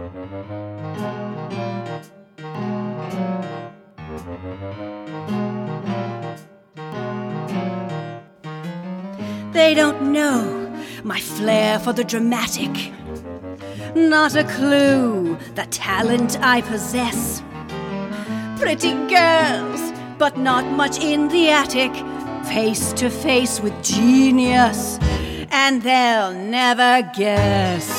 They don't know my flair for the dramatic. Not a clue the talent I possess. Pretty girls, but not much in the attic. Face to face with genius, and they'll never guess.